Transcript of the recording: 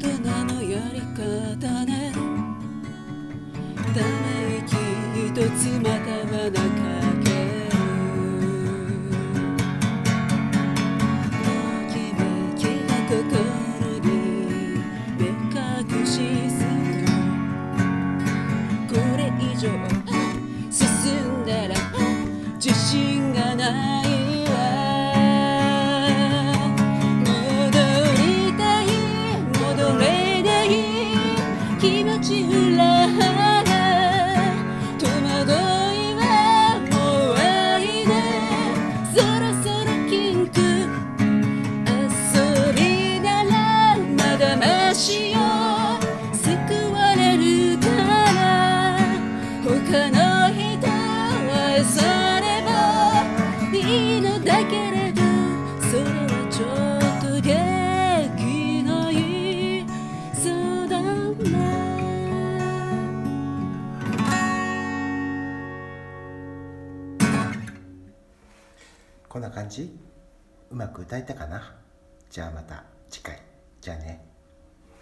人のやり方ね。ため息一つまたはなかける。ときめきが心に目隠しする。これ以上進んだら自信がないわ。戻りたい戻れない気持ち裏腹。戸惑いはもう愛でそろそろキンク。遊びならまだましよ。救われるから他の人は愛さればいいのだけれど、それはちょっとできないそうだな。 こんな感じ？うまく歌えたかな？じゃあまた次回。じゃあね。